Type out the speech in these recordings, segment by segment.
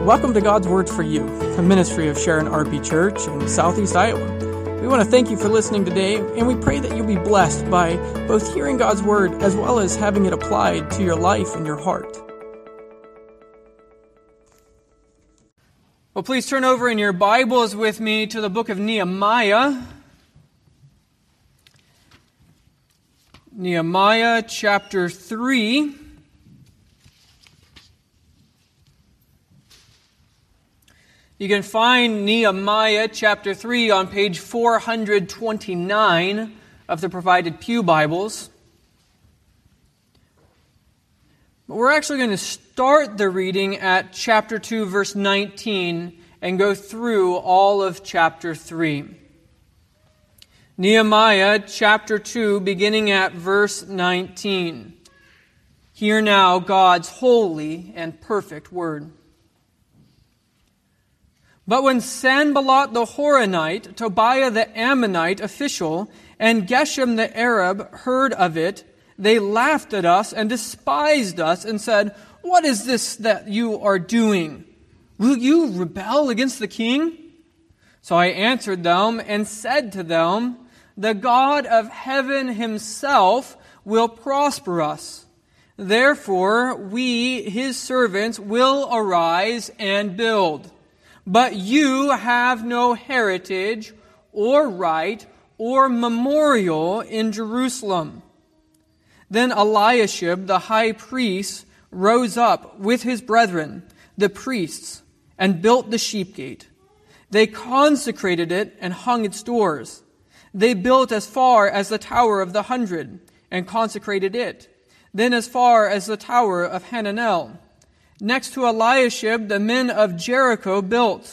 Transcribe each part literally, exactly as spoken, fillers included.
Welcome to God's Word for You, a ministry of Sharon R P Church in Southeast Iowa. We want to thank you for listening today, and we pray that you'll be blessed by both hearing God's Word as well as having it applied to your life and your heart. Well, please turn over in your Bibles with me to the book of Nehemiah. Nehemiah chapter three. You can find Nehemiah chapter three on page four hundred twenty-nine of the provided Pew Bibles. But we're actually going to start the reading at chapter two, verse nineteen, and go through all of chapter three. Nehemiah chapter two, beginning at verse nineteen. Hear now God's holy and perfect word. But when Sanballat the Horonite, Tobiah the Ammonite official, and Geshem the Arab heard of it, they laughed at us and despised us and said, "What is this that you are doing? Will you rebel against the king?" So I answered them and said to them, "The God of heaven himself will prosper us. Therefore we, his servants, will arise and build. But you have no heritage or right or memorial in Jerusalem." Then Eliashib the high priest rose up with his brethren, the priests, and built the sheep gate. They consecrated it and hung its doors. They built as far as the Tower of the Hundred and consecrated it, then as far as the Tower of Hananel. Next to Eliashib, the men of Jericho built,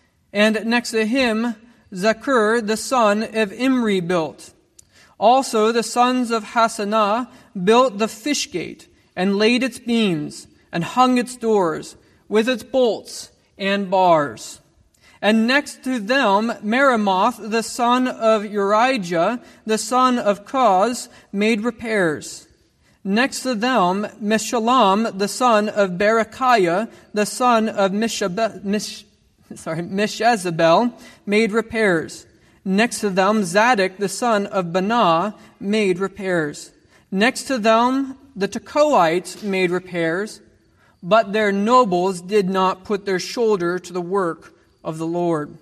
and next to him, Zakur, the son of Imri, built. Also, the sons of Hassanah built the fish gate, and laid its beams, and hung its doors, with its bolts and bars. And next to them, Meremoth, the son of Urijah, the son of Koz, made repairs. Next to them, Meshullam, the son of Berechiah, the son of Mishabe, Mish, sorry, Meshezabel, made repairs. Next to them, Zadok, the son of Banah, made repairs. Next to them, the Tekoites made repairs, but their nobles did not put their shoulder to the work of the Lord.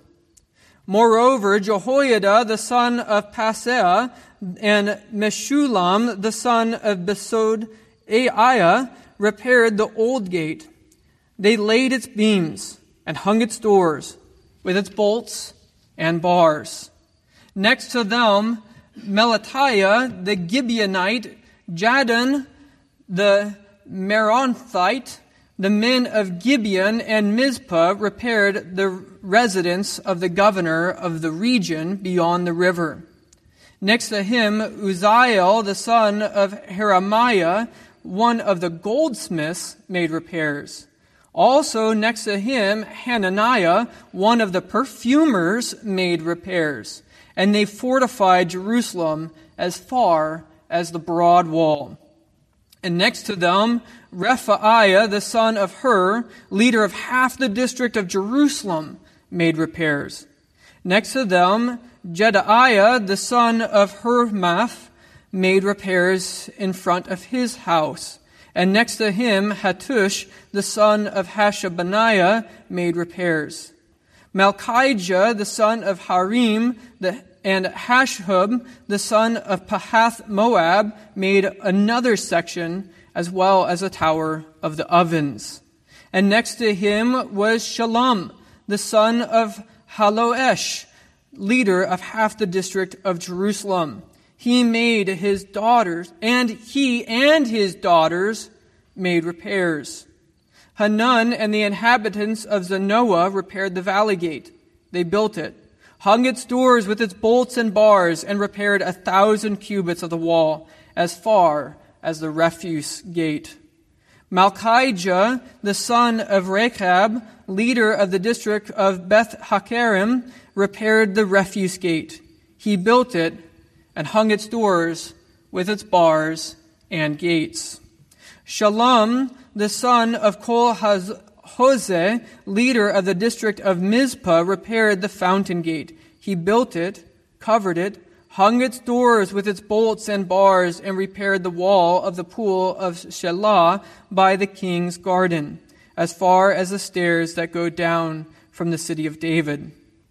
Moreover, Jehoiada, the son of Paseah, and Meshullam, the son of Besod Aiah, repaired the old gate. They laid its beams and hung its doors with its bolts and bars. Next to them, Melatiah, the Gibeonite, Jadon, the Meronthite, the men of Gibeon and Mizpah repaired the residence of the governor of the region beyond the river. Next to him, Uzziel, the son of Jeremiah, one of the goldsmiths, made repairs. Also next to him, Hananiah, one of the perfumers, made repairs. And they fortified Jerusalem as far as the broad wall. And next to them, Rephaiah, the son of Hur, leader of half the district of Jerusalem, made repairs. Next to them, Jedaiah, the son of Hermath, made repairs in front of his house. And next to him, Hattush, the son of Hashabaniah, made repairs. Malchijah, the son of Harim, the, and Hashub, the son of Pahath Moab, made another section, as well as a tower of the ovens. And next to him was Shalom, the son of Haloesh, leader of half the district of Jerusalem. He made his daughters, and he and his daughters made repairs. Hanun and the inhabitants of Zanoah repaired the valley gate. They built it, hung its doors with its bolts and bars, and repaired a thousand cubits of the wall, as far as the refuse gate. Malchijah, the son of Rechab, leader of the district of Beth Hakerem, repaired the refuse gate. He built it and hung its doors with its bars and gates. Shalom, the son of Kol Hoseh, leader of the district of Mizpah, repaired the fountain gate. He built it, covered it, hung its doors with its bolts and bars, and repaired the wall of the pool of Shelah by the king's garden, as far as the stairs that go down from the city of David.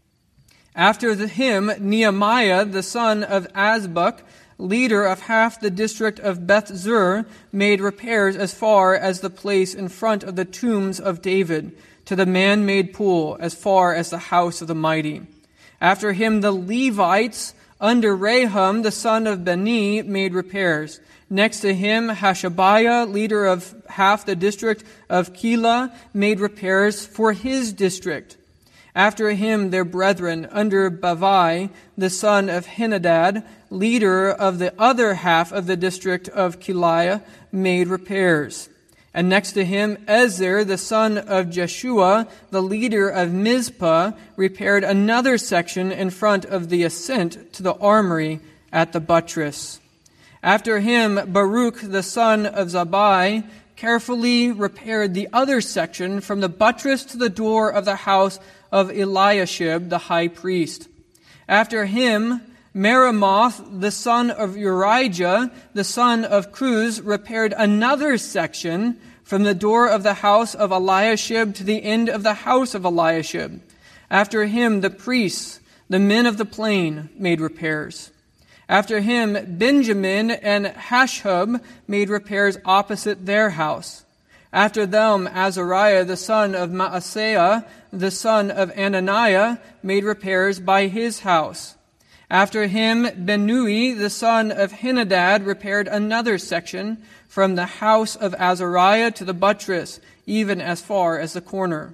After him, Nehemiah, the son of Azbuk, leader of half the district of Beth Zur, made repairs as far as the place in front of the tombs of David, to the man-made pool, as far as the house of the mighty. After him, the Levites, under Rahum, the son of Bani, made repairs. Next to him, Hashabiah, leader of half the district of Keilah, made repairs for his district. After him, their brethren, under Bavai, the son of Henadad, leader of the other half of the district of Keilah, made repairs. And next to him, Ezer, the son of Jeshua, the leader of Mizpah, repaired another section in front of the ascent to the armory at the buttress. After him, Baruch, the son of Zabai, carefully repaired the other section from the buttress to the door of the house of Eliashib, the high priest. After him, Meremoth, the son of Urijah, the son of Cruz, repaired another section from the door of the house of Eliashib to the end of the house of Eliashib. After him, the priests, the men of the plain, made repairs. After him, Benjamin and Hashub made repairs opposite their house. After them, Azariah, the son of Maaseiah, the son of Ananiah, made repairs by his house. After him, Benui, the son of Henadad, repaired another section from the house of Azariah to the buttress, even as far as the corner.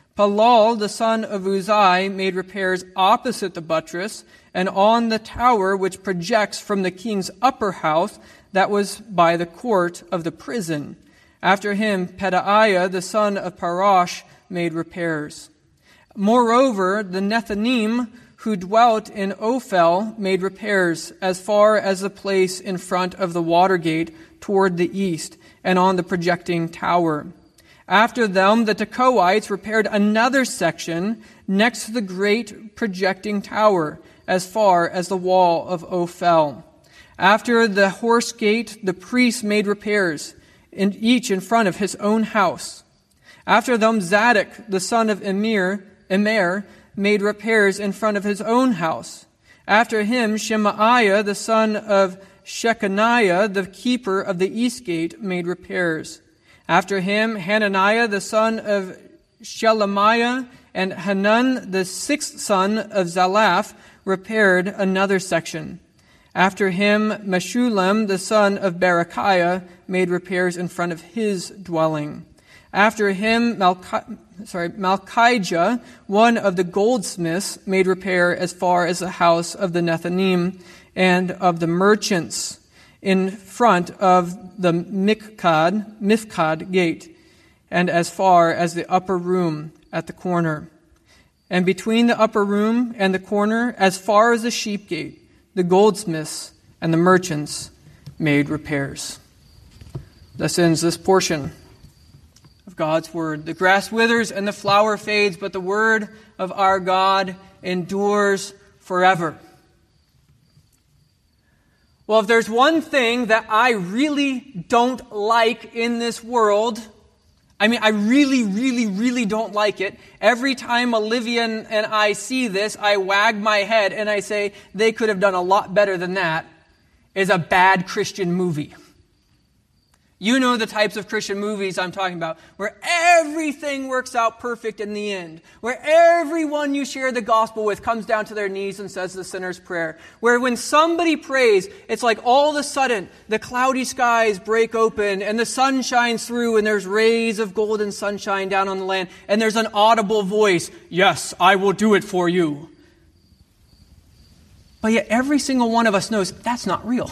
Palal, the son of Uzai, made repairs opposite the buttress and on the tower which projects from the king's upper house that was by the court of the prison. After him, Pedaiah, the son of Parash, made repairs. Moreover, the Nethinim, who dwelt in Ophel, made repairs as far as the place in front of the water gate toward the east and on the projecting tower. After them, the Tekoites repaired another section next to the great projecting tower as far as the wall of Ophel. After the horse gate, the priests made repairs, in each in front of his own house. After them, Zadok, the son of Emir, Emer, made repairs in front of his own house. After him, Shemaiah, the son of Shechaniah, the keeper of the east gate, made repairs. After him, Hananiah, the son of Shelemiah, and Hanan, the sixth son of Zalaph, repaired another section. After him, Meshullam, the son of Berechiah, made repairs in front of his dwelling. After him, Malchi- sorry, Malchijah, one of the goldsmiths, made repair as far as the house of the Nethinim and of the merchants in front of the Mikcad, Mifkad gate, and as far as the upper room at the corner. And between the upper room and the corner, as far as the sheep gate, the goldsmiths and the merchants made repairs. Thus ends this portion of God's word. The grass withers and the flower fades, but the word of our God endures forever. Well, if there's one thing that I really don't like in this world, I mean, I really, really, really don't like it. Every time Olivia and I see this, I wag my head and I say, they could have done a lot better than that, is a bad Christian movie. You know the types of Christian movies I'm talking about, where everything works out perfect in the end, where everyone you share the gospel with comes down to their knees and says the sinner's prayer, where when somebody prays, it's like all of a sudden the cloudy skies break open and the sun shines through and there's rays of golden sunshine down on the land and there's an audible voice, yes, I will do it for you. But yet every single one of us knows that's not real.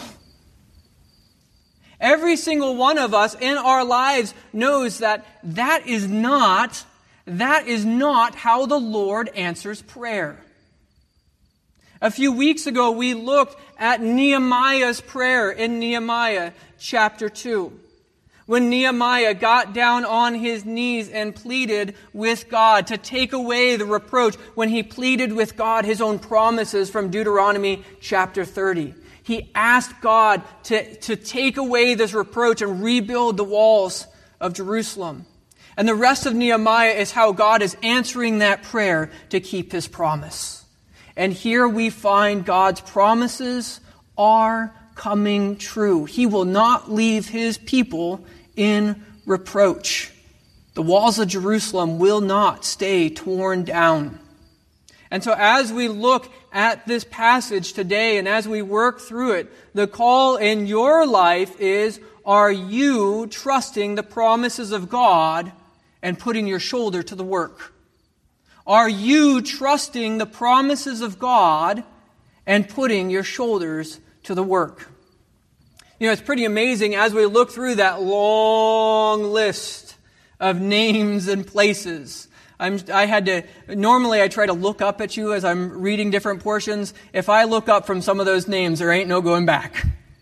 Every single one of us in our lives knows that that is not, that is not how the Lord answers prayer. A few weeks ago, we looked at Nehemiah's prayer in Nehemiah chapter two, When Nehemiah got down on his knees and pleaded with God to take away the reproach, when he pleaded with God his own promises from Deuteronomy chapter thirty. He asked God to, to take away this reproach and rebuild the walls of Jerusalem. And the rest of Nehemiah is how God is answering that prayer to keep his promise. And here we find God's promises are coming true. He will not leave his people in reproach. The walls of Jerusalem will not stay torn down. And so as we look at this passage today and as we work through it, the call in your life is, are you trusting the promises of God and putting your shoulder to the work? Are you trusting the promises of God and putting your shoulders to the work? You know, it's pretty amazing as we look through that long list of names and places. I'm, I had to, normally I try to look up at you as I'm reading different portions. If I look up from some of those names, there ain't no going back.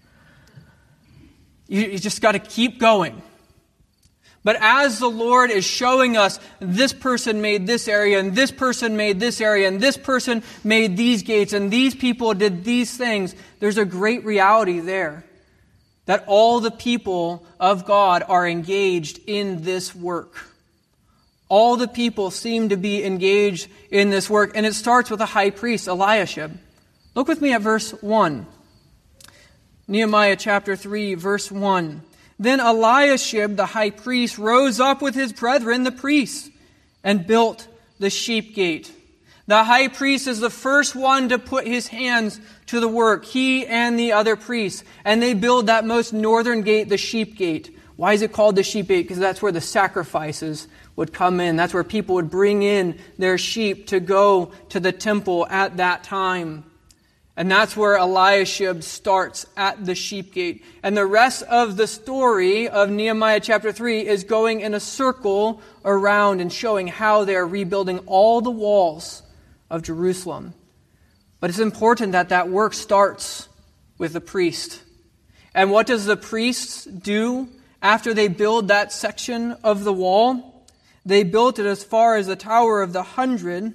You, you just got to keep going. But as the Lord is showing us, this person made this area, and this person made this area, and this person made these gates, and these people did these things, there's a great reality there. That all the people of God are engaged in this work. All the people seem to be engaged in this work. And it starts with the high priest, Eliashib. Look with me at verse one. Nehemiah chapter three, verse one. Then Eliashib, the high priest, rose up with his brethren, the priests, and built the sheep gate. The high priest is the first one to put his hands to the work, he and the other priests. And they build that most northern gate, the sheep gate. Why is it called the sheep gate? Because that's where the sacrifices would come in. That's where people would bring in their sheep to go to the temple at that time. And that's where Eliashib starts, at the sheep gate. And the rest of the story of Nehemiah chapter three is going in a circle around and showing how they are rebuilding all the walls of Jerusalem. But it's important that that work starts with the priest. And what does the priest do after they build that section of the wall? They built it as far as the Tower of the Hundred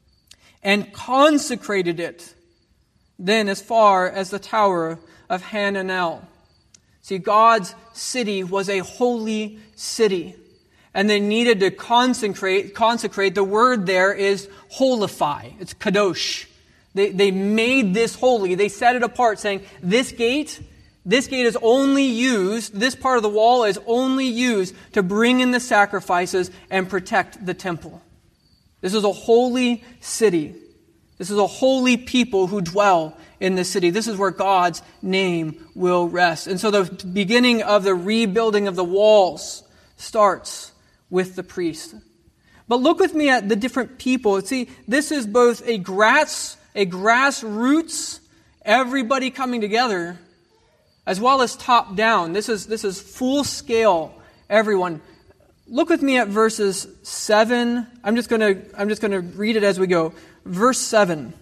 and consecrated it then as far as the Tower of Hananel. See, God's city was a holy city. And they needed to consecrate, consecrate. The word there is holify. It's kadosh. They, they made this holy. They set it apart, saying, this gate, this gate is only used, this part of the wall is only used to bring in the sacrifices and protect the temple. This is a holy city. This is a holy people who dwell in the city. This is where God's name will rest. And so the beginning of the rebuilding of the walls starts with the priest. But look with me at the different people. See, this is both a grass, a grassroots, everybody coming together, as well as top down. This is this is full scale, everyone. Look with me at verses seven. I'm just gonna I'm just gonna read it as we go. Verse seven.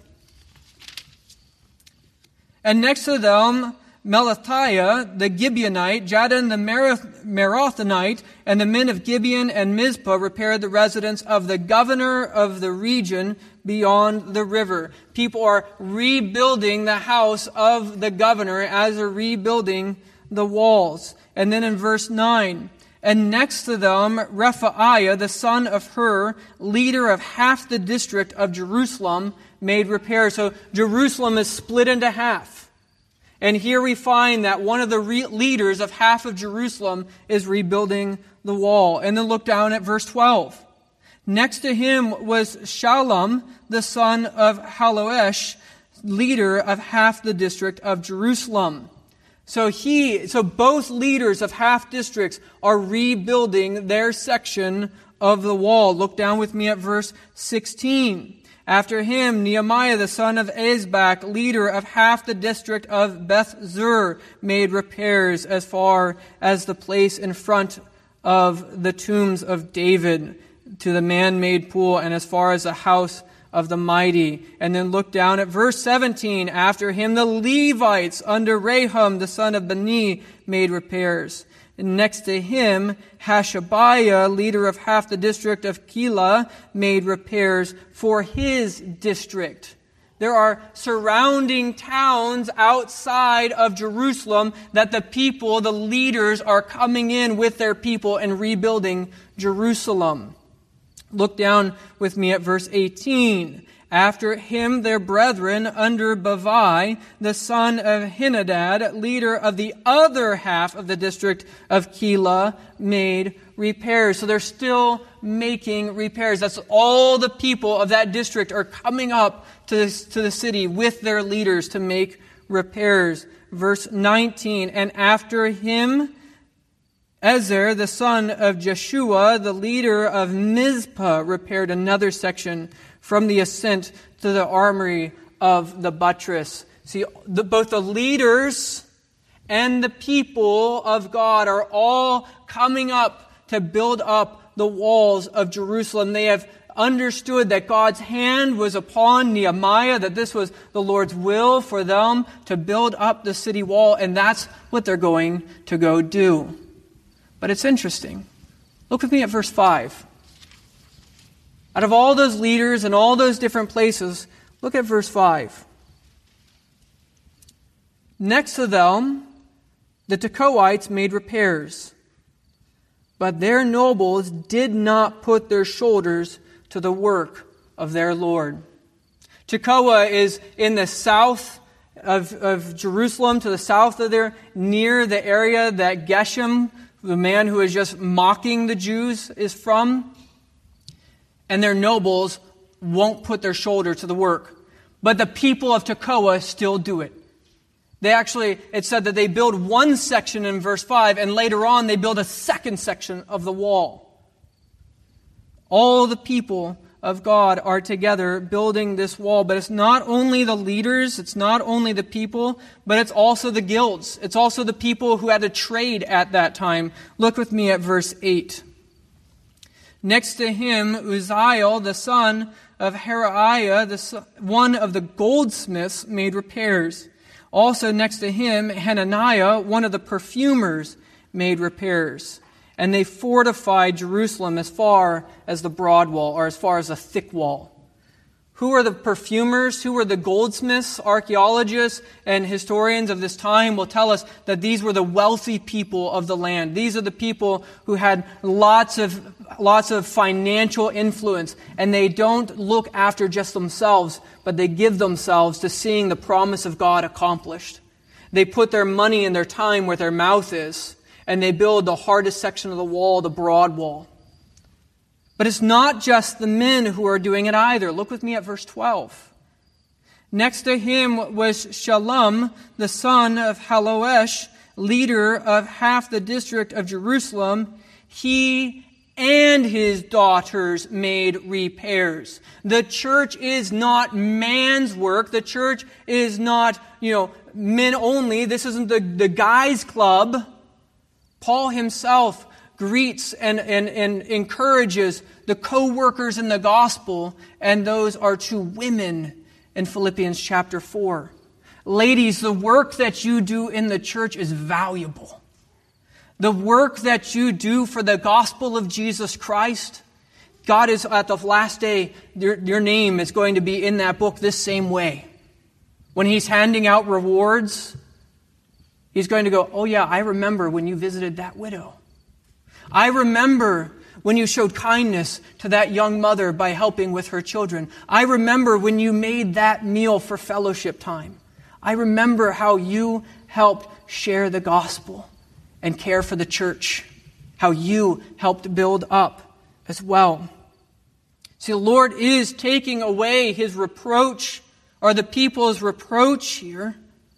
And next to them, Melathiah, the Gibeonite, Jadon, the Merathonite, and the men of Gibeon and Mizpah repaired the residence of the governor of the region beyond the river. People are rebuilding the house of the governor as they're rebuilding the walls. And then in verse nine, and next to them, Rephaiah, the son of Hur, leader of half the district of Jerusalem, made repairs. So Jerusalem is split into half. And here we find that one of the re- leaders of half of Jerusalem is rebuilding the wall. And then look down at verse twelve. Next to him was Shallum, the son of Haloesh, leader of half the district of Jerusalem. So he, so both leaders of half districts are rebuilding their section of the wall. Look down with me at verse sixteen. After him, Nehemiah, the son of Azbak, leader of half the district of Beth Zur, made repairs as far as the place in front of the tombs of David to the man-made pool, and as far as the house of the mighty. And then look down at verse seventeen. After him, the Levites under Rahum, the son of Bani, made repairs. Next to him, Hashabiah, leader of half the district of Keilah, made repairs for his district. There are surrounding towns outside of Jerusalem that the people, the leaders, are coming in with their people and rebuilding Jerusalem. Look down with me at verse eighteen. After him, their brethren under Bavai, the son of Henadad, leader of the other half of the district of Keilah, made repairs. So they're still making repairs. That's all the people of that district are coming up to, this, to the city with their leaders to make repairs. Verse nineteen, and after him, Ezer, the son of Jeshua, the leader of Mizpah, repaired another section from the ascent to the armory of the buttress. See, the, both the leaders and the people of God are all coming up to build up the walls of Jerusalem. They have understood that God's hand was upon Nehemiah, that this was the Lord's will for them to build up the city wall, and that's what they're going to go do. But it's interesting. Look with me at verse five. Out of all those leaders and all those different places, look at verse five. Next to them, the Tekoites made repairs, but their nobles did not put their shoulders to the work of their Lord. Tekoa is in the south of, of Jerusalem, to the south of there, near the area that Geshem, the man who is just mocking the Jews, is from. And their nobles won't put their shoulder to the work. But the people of Tekoa still do it. They actually, it said that they build one section in verse five, and later on they build a second section of the wall. All the people of God are together building this wall. But it's not only the leaders, it's not only the people, but it's also the guilds. It's also the people who had to trade at that time. Look with me at verse eight. Next to him, Uzziel, the son of Haraiah, the son, one of the goldsmiths, made repairs. Also next to him, Hananiah, one of the perfumers, made repairs. And they fortified Jerusalem as far as the broad wall, or as far as the thick wall. Who are the perfumers? Who were the goldsmiths? Archaeologists and historians of this time will tell us that these were the wealthy people of the land. These are the people who had lots of lots of financial influence, and they don't look after just themselves, but they give themselves to seeing the promise of God accomplished. They put their money and their time where their mouth is, and they build the hardest section of the wall, the broad wall. But it's not just the men who are doing it either. Look with me at verse twelve. Next to him was Shallum, the son of Haloesh, leader of half the district of Jerusalem. He and his daughters made repairs. The church is not man's work. The church is not, you know, men only. This isn't the, the guys' club. Paul himself greets and, and, and encourages the co-workers in the gospel, and those are to women in Philippians chapter four. Ladies, the work that you do in the church is valuable. The work that you do for the gospel of Jesus Christ, God is at the last day, your, your name is going to be in that book this same way. When He's handing out rewards, He's going to go, oh yeah, I remember when you visited that widow. I remember when you showed kindness to that young mother by helping with her children. I remember when you made that meal for fellowship time. I remember how you helped share the gospel and care for the church. How you helped build up as well. See, the Lord is taking away His reproach, or the people's reproach here.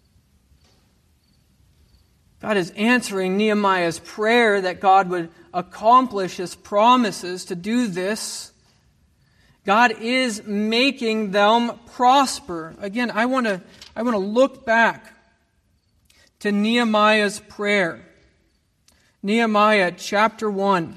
God is answering Nehemiah's prayer that God would accomplish His promises to do this. God is making them prosper. Again, I want to I want to look back to Nehemiah's prayer. Nehemiah chapter one.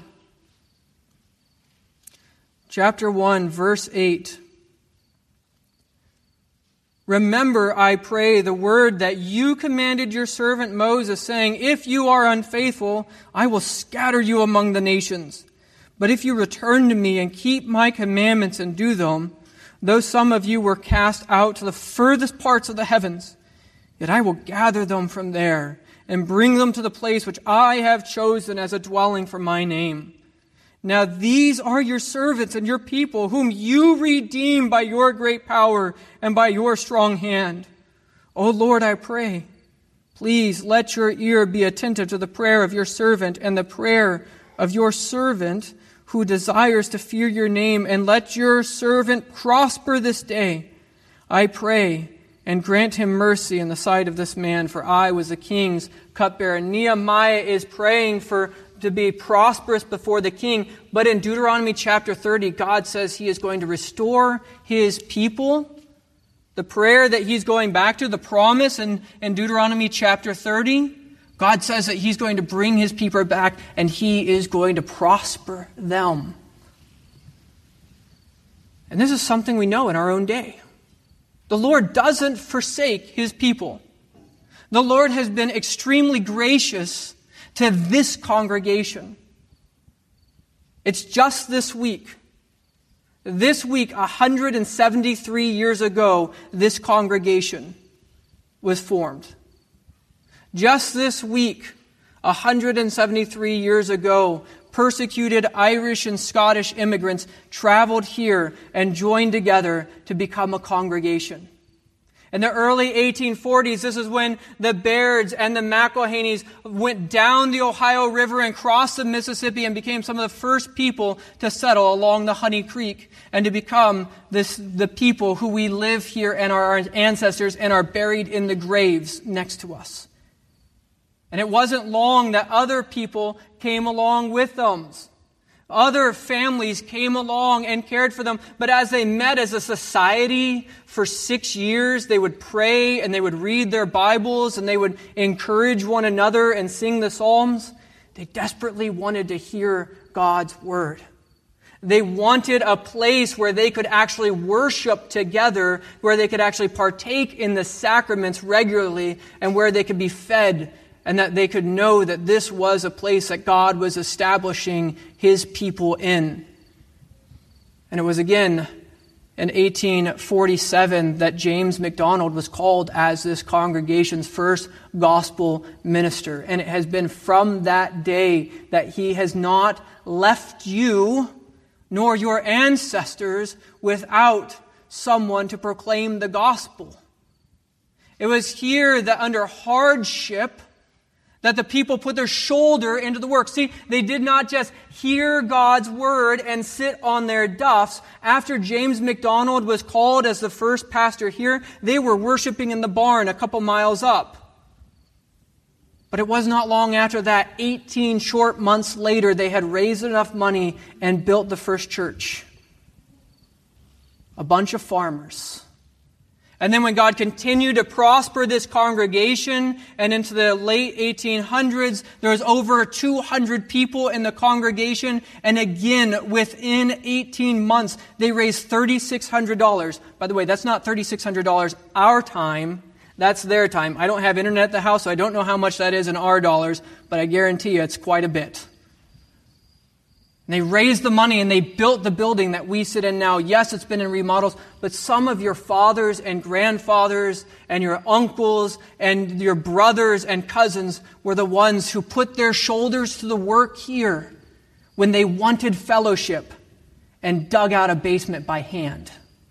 Chapter one, verse eight. Remember, I pray, the word that you commanded your servant Moses, saying, if you are unfaithful, I will scatter you among the nations. But if you return to me and keep my commandments and do them, though some of you were cast out to the furthest parts of the heavens, yet I will gather them from there and bring them to the place which I have chosen as a dwelling for my name. Now these are your servants and your people, whom you redeem by your great power and by your strong hand. O Lord, I pray, please let your ear be attentive to the prayer of your servant and the prayer of your servant who desires to fear your name, and let your servant prosper this day. I pray, and grant him mercy in the sight of this man, for I was the king's cupbearer. Nehemiah is praying for to be prosperous before the king. But in Deuteronomy chapter thirty, God says he is going to restore his people. The prayer that he's going back to, the promise in, in Deuteronomy chapter thirty, God says that he's going to bring his people back and he is going to prosper them. And this is something we know in our own day. The Lord doesn't forsake his people. The Lord has been extremely gracious to this congregation. It's just this week. This week, one hundred seventy-three years ago, this congregation was formed. Just this week, one hundred seventy-three years ago, persecuted Irish and Scottish immigrants traveled here and joined together to become a congregation. In the early eighteen forties, this is when the Bairds and the McElhaney's went down the Ohio River and crossed the Mississippi and became some of the first people to settle along the Honey Creek and to become this, the people who we live here and our ancestors and are buried in the graves next to us. And it wasn't long that other people came along with them. Other families came along and cared for them. But as they met as a society for six years, they would pray and they would read their Bibles and they would encourage one another and sing the Psalms. They desperately wanted to hear God's Word. They wanted a place where they could actually worship together, where they could actually partake in the sacraments regularly, and where they could be fed, and that they could know that this was a place that God was establishing His people in. And it was again in eighteen forty-seven that James MacDonald was called as this congregation's first gospel minister. And it has been from that day that he has not left you nor your ancestors without someone to proclaim the gospel. It was here that under hardship that the people put their shoulder into the work. See, they did not just hear God's word and sit on their duffs. After James MacDonald was called as the first pastor here, they were worshiping in the barn a couple miles up. But it was not long after that, eighteen short months later, they had raised enough money and built the first church. A bunch of farmers. And then when God continued to prosper this congregation, and into the late eighteen hundreds, there was over two hundred people in the congregation. And again, within eighteen months, they raised three thousand six hundred dollars. By the way, that's not three thousand six hundred dollars our time. That's their time. I don't have internet at the house, so I don't know how much that is in our dollars, but I guarantee you it's quite a bit. And they raised the money and they built the building that we sit in now. Yes, it's been in remodels, but some of your fathers and grandfathers and your uncles and your brothers and cousins were the ones who put their shoulders to the work here when they wanted fellowship and dug out a basement by hand.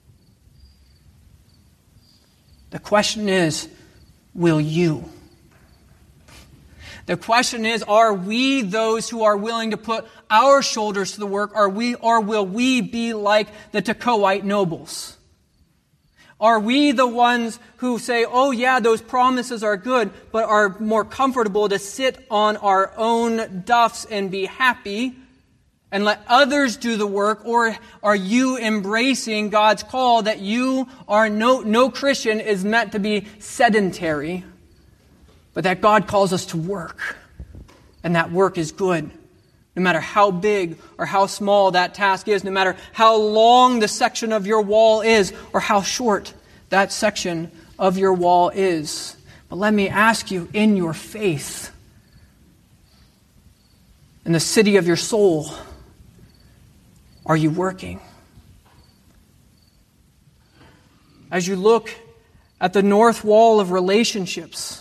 The question is, will you? The question is, are we those who are willing to put our shoulders to the work? Are we, or will we be like the Tekoite nobles? Are we the ones who say, oh yeah, those promises are good, but are more comfortable to sit on our own duffs and be happy and let others do the work? Or are you embracing God's call that you are no, no Christian is meant to be sedentary, but that God calls us to work, and that work is good. No matter how big or how small that task is, no matter how long the section of your wall is or how short, that section of your wall is. But let me ask you, in your faith, in the city of your soul, are you working? As you look at the north wall of relationships,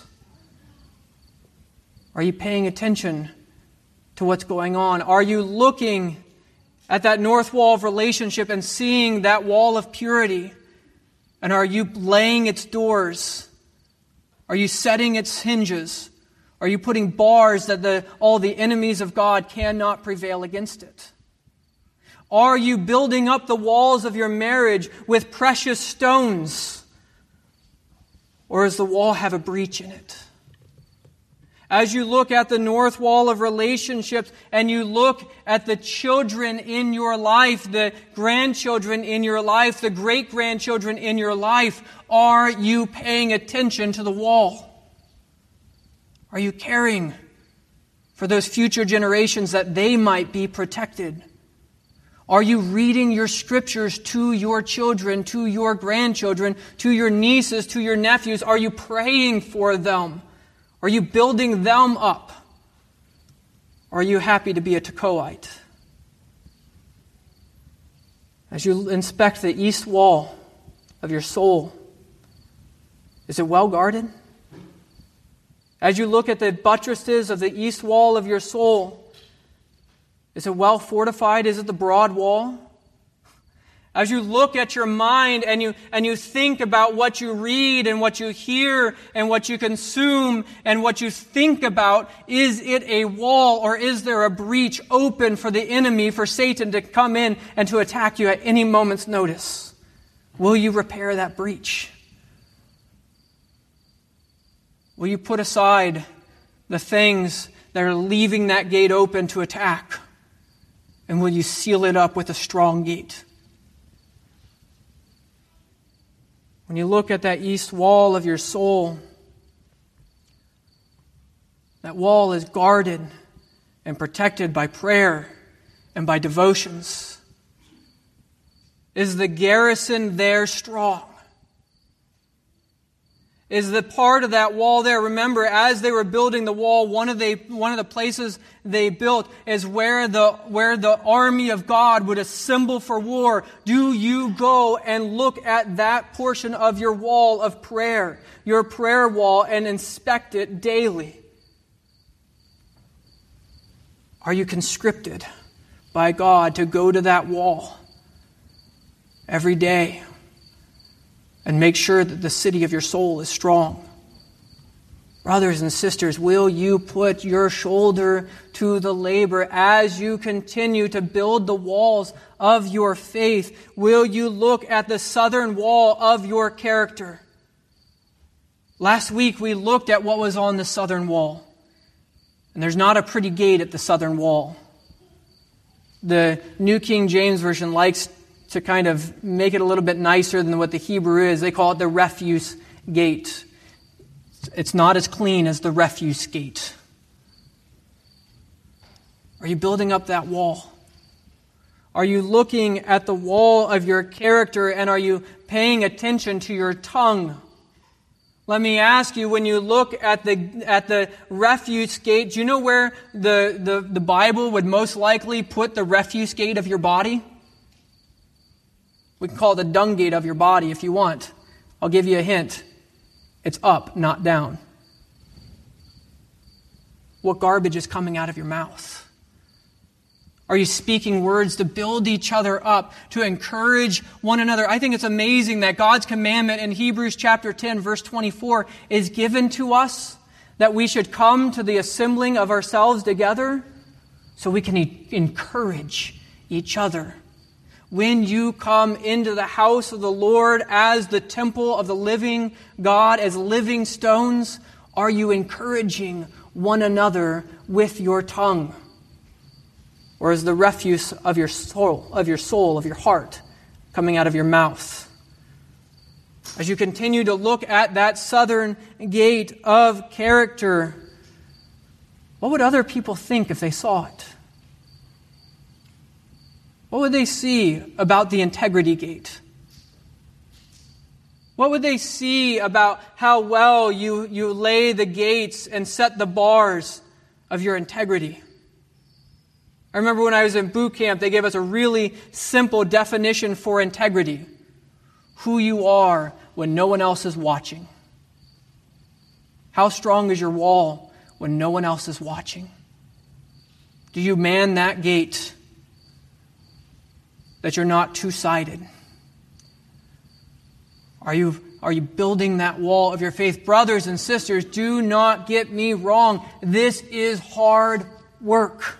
are you paying attention to what's going on? Are you looking at that north wall of relationship and seeing that wall of purity? And are you laying its doors? Are you setting its hinges? Are you putting bars that the, all the enemies of God cannot prevail against it? Are you building up the walls of your marriage with precious stones? Or does the wall have a breach in it? As you look at the north wall of relationships and you look at the children in your life, the grandchildren in your life, the great-grandchildren in your life, are you paying attention to the wall? Are you caring for those future generations that they might be protected? Are you reading your scriptures to your children, to your grandchildren, to your nieces, to your nephews? Are you praying for them? Are you building them up? Or are you happy to be a Tekoite? As you inspect the east wall of your soul, is it well guarded? As you look at the buttresses of the east wall of your soul, is it well fortified? Is it the broad wall? As you look at your mind and you and you think about what you read and what you hear and what you consume and what you think about, is it a wall or is there a breach open for the enemy, for Satan to come in and to attack you at any moment's notice? Will you repair that breach? Will you put aside the things that are leaving that gate open to attack? And will you seal it up with a strong gate? When you look at that east wall of your soul, that wall is guarded and protected by prayer and by devotions. Is the garrison there strong? Is the part of that wall there? Remember, as they were building the wall, one of the one of the places they built is where the where the army of God would assemble for war. Do you go and look at that portion of your wall of prayer, your prayer wall, and inspect it daily? Are you conscripted by God to go to that wall every day and make sure that the city of your soul is strong? Brothers and sisters, will you put your shoulder to the labor as you continue to build the walls of your faith? Will you look at the southern wall of your character? Last week we looked at what was on the southern wall. And there's not a pretty gate at the southern wall. The New King James Version likes to kind of make it a little bit nicer than what the Hebrew is. They call it the refuse gate. It's not as clean as the refuse gate. Are you building up that wall? Are you looking at the wall of your character and are you paying attention to your tongue? Let me ask you, when you look at the at the refuse gate, do you know where the, the, the Bible would most likely put the refuse gate of your body? We can call it the dung gate of your body if you want. I'll give you a hint. It's up, not down. What garbage is coming out of your mouth? Are you speaking words to build each other up, to encourage one another? I think it's amazing that God's commandment in Hebrews chapter ten, verse twenty-four, is given to us that we should come to the assembling of ourselves together so we can e- encourage each other. When you come into the house of the Lord as the temple of the living God, as living stones, are you encouraging one another with your tongue? Or is the refuse of your soul, of your soul, of your heart, coming out of your mouth? As you continue to look at that southern gate of character, what would other people think if they saw it? What would they see about the integrity gate? What would they see about how well you, you lay the gates and set the bars of your integrity? I remember when I was in boot camp, they gave us a really simple definition for integrity. Who you are when no one else is watching. How strong is your wall when no one else is watching? Do you man that gate that you're not two-sided? Are you, are you building that wall of your faith? Brothers and sisters, do not get me wrong. This is hard work.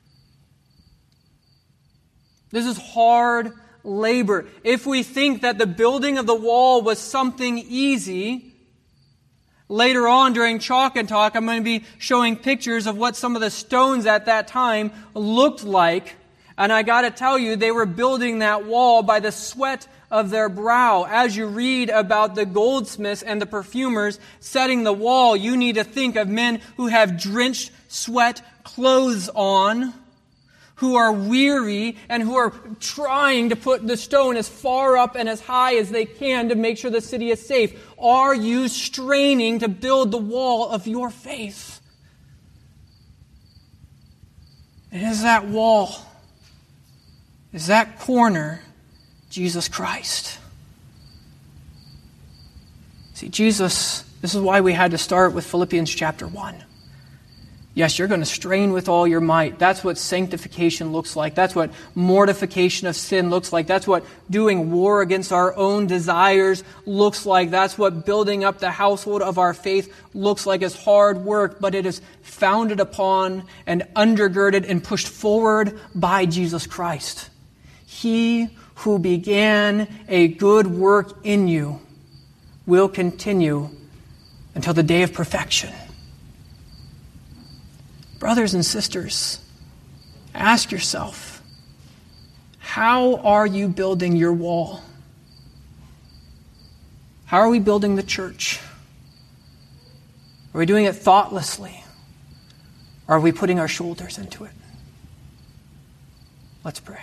This is hard labor. If we think that the building of the wall was something easy, later on during Chalk and Talk, I'm going to be showing pictures of what some of the stones at that time looked like. And I got to tell you, they were building that wall by the sweat of their brow. As you read about the goldsmiths and the perfumers setting the wall, you need to think of men who have drenched sweat clothes on, who are weary and who are trying to put the stone as far up and as high as they can to make sure the city is safe. Are you straining to build the wall of your faith? And is that wall, is that corner Jesus Christ? See, Jesus, this is why we had to start with Philippians chapter one. Yes, you're going to strain with all your might. That's what sanctification looks like. That's what mortification of sin looks like. That's what doing war against our own desires looks like. That's what building up the household of our faith looks like as hard work, but it is founded upon and undergirded and pushed forward by Jesus Christ. He who began a good work in you will continue until the day of perfection. Brothers and sisters, ask yourself, how are you building your wall? How are we building the church? Are we doing it thoughtlessly? Or are we putting our shoulders into it? Let's pray.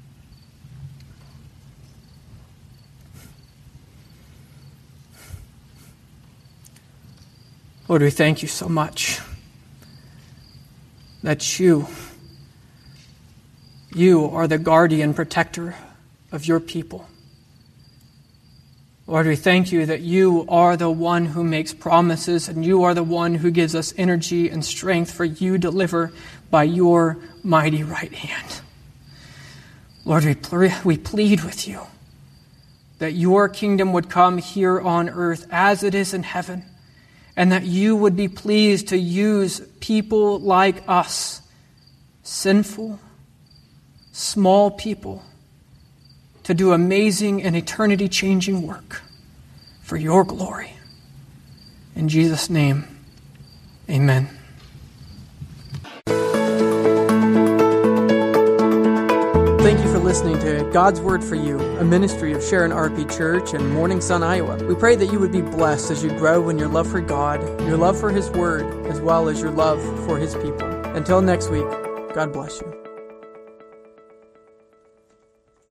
Lord, we thank you so much that you, you are the guardian protector of your people. Lord, we thank you that you are the one who makes promises and you are the one who gives us energy and strength, for you deliver by your mighty right hand. Lord, we, ple- we plead with you that your kingdom would come here on earth as it is in heaven, and that you would be pleased to use people like us, sinful, small people, to do amazing and eternity-changing work for your glory. In Jesus' name, amen. Thank you for listening to God's Word for You, a ministry of Sharon R P Church in Morning Sun, Iowa. We pray that you would be blessed as you grow in your love for God, your love for His Word, as well as your love for His people. Until next week, God bless you.